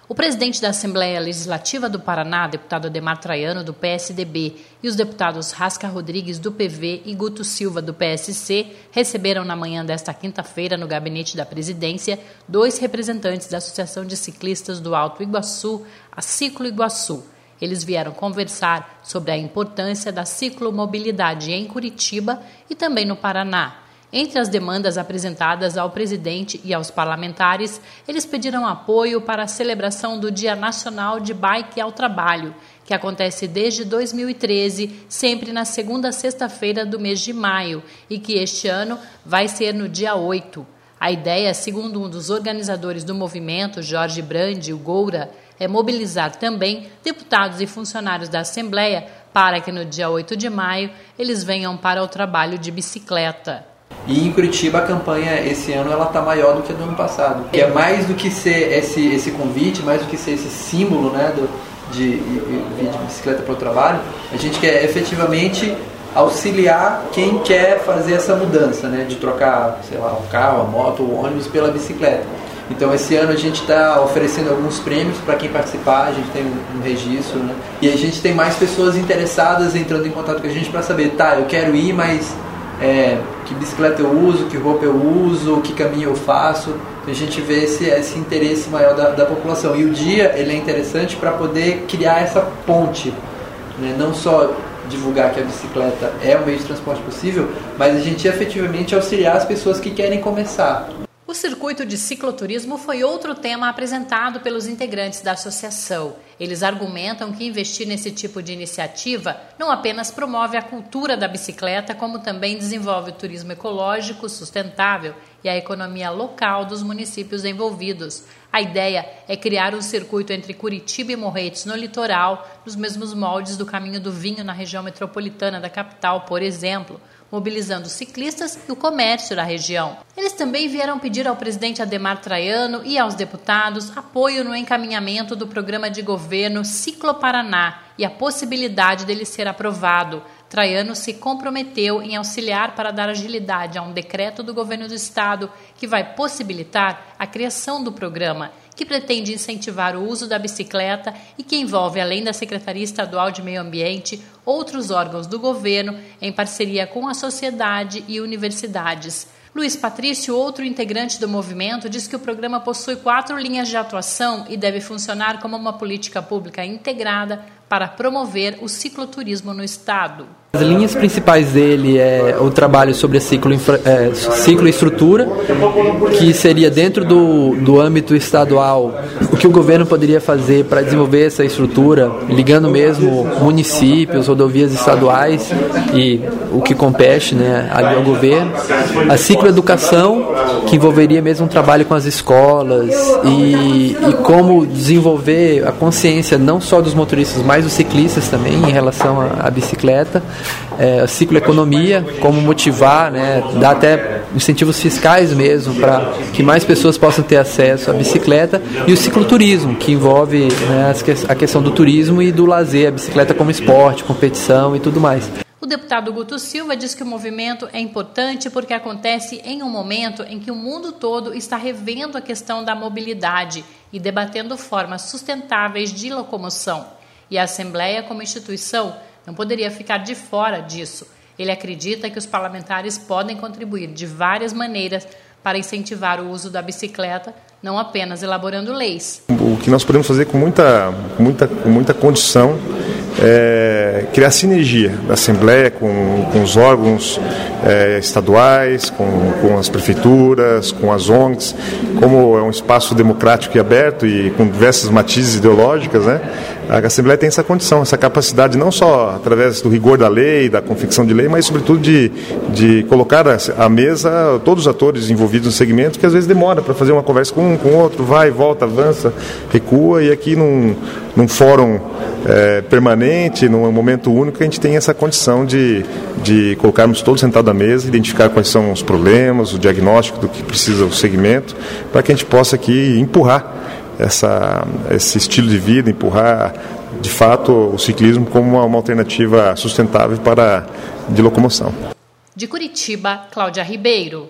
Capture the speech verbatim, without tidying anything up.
O presidente da Assembleia Legislativa do Paraná, deputado Ademar Traiano, do P S D B, e os deputados Rasca Rodrigues, do P V, e Guto Silva, do P S C, receberam na manhã desta quinta-feira, no gabinete da presidência, dois representantes da Associação de Ciclistas do Alto Iguaçu, a Ciclo Iguaçu. Eles vieram conversar sobre a importância da ciclomobilidade em Curitiba e também no Paraná. Entre as demandas apresentadas ao presidente e aos parlamentares, eles pediram apoio para a celebração do Dia Nacional de Bike ao Trabalho, que acontece desde dois mil e treze, sempre na segunda sexta-feira do mês de maio, e que este ano vai ser no dia oito. A ideia, segundo um dos organizadores do movimento, Jorge Brandi, o Goura, é mobilizar também deputados e funcionários da Assembleia para que no dia oito de maio eles venham para o trabalho de bicicleta. E em Curitiba a campanha esse ano ela está maior do que a do ano passado. Que é mais do que ser esse, esse convite, mais do que ser esse símbolo, né, do, de, de, de bicicleta para o trabalho, a gente quer efetivamente auxiliar quem quer fazer essa mudança, né, de trocar, sei lá, o carro, a moto, o ônibus pela bicicleta. Então esse ano a gente está oferecendo alguns prêmios para quem participar, a gente tem um, um registro, né, e a gente tem mais pessoas interessadas entrando em contato com a gente para saber, tá, eu quero ir, mas É, que bicicleta eu uso, que roupa eu uso, que caminho eu faço. A gente vê esse, esse interesse maior da, da população. E o dia ele é interessante para poder criar essa ponte, né? Não só divulgar que a bicicleta é o meio de transporte possível, mas a gente efetivamente auxiliar as pessoas que querem começar. O circuito de cicloturismo foi outro tema apresentado pelos integrantes da associação. Eles argumentam que investir nesse tipo de iniciativa não apenas promove a cultura da bicicleta, como também desenvolve o turismo ecológico, sustentável e a economia local dos municípios envolvidos. A ideia é criar um circuito entre Curitiba e Morretes, no litoral, nos mesmos moldes do Caminho do Vinho na região metropolitana da capital, por exemplo, mobilizando os ciclistas e o comércio da região. Eles também vieram pedir ao presidente Ademar Traiano e aos deputados apoio no encaminhamento do programa de governo Ciclo Paraná e a possibilidade dele ser aprovado. Traiano se comprometeu em auxiliar para dar agilidade a um decreto do governo do estado que vai possibilitar a criação do programa, que pretende incentivar o uso da bicicleta e que envolve, além da Secretaria Estadual de Meio Ambiente, outros órgãos do governo em parceria com a sociedade e universidades. Luiz Patrício, outro integrante do movimento, diz que o programa possui quatro linhas de atuação e deve funcionar como uma política pública integrada para promover o cicloturismo no estado. As linhas principais dele é o trabalho sobre a ciclo, infra, é, cicloestrutura, que seria dentro do, do âmbito estadual, o que o governo poderia fazer para desenvolver essa estrutura, ligando mesmo municípios, rodovias estaduais e o que compete, né, ali ao governo. A cicloeducação, que envolveria mesmo um trabalho com as escolas e, e como desenvolver a consciência não só dos motoristas, mas dos ciclistas também em relação à, à bicicleta. É, a cicloeconomia, como motivar, né, dar até incentivos fiscais mesmo para que mais pessoas possam ter acesso à bicicleta, e o cicloturismo, que envolve, né, a questão do turismo e do lazer, a bicicleta como esporte, competição e tudo mais. O deputado Guto Silva diz que o movimento é importante porque acontece em um momento em que o mundo todo está revendo a questão da mobilidade e debatendo formas sustentáveis de locomoção. E a Assembleia, como instituição, não poderia ficar de fora disso. Ele acredita que os parlamentares podem contribuir de várias maneiras para incentivar o uso da bicicleta, não apenas elaborando leis. O que nós podemos fazer com muita, muita, com muita condição é criar sinergia da Assembleia com, com os órgãos é, estaduais, com, com as prefeituras, com as O N Gs, como é um espaço democrático e aberto e com diversas matizes ideológicas, né? A Assembleia tem essa condição, essa capacidade não só através do rigor da lei, da confecção de lei, mas sobretudo de, de colocar à mesa todos os atores envolvidos no segmento, que às vezes demora para fazer uma conversa com um, com outro, vai, volta, avança, recua, e aqui num, num fórum é, permanente, num momento único, a gente tem essa condição de, de colocarmos todos sentados à mesa, identificar quais são os problemas, o diagnóstico do que precisa o segmento, para que a gente possa aqui empurrar Essa, esse estilo de vida, empurrar de fato o ciclismo como uma, uma alternativa sustentável para de locomoção. De Curitiba, Cláudia Ribeiro.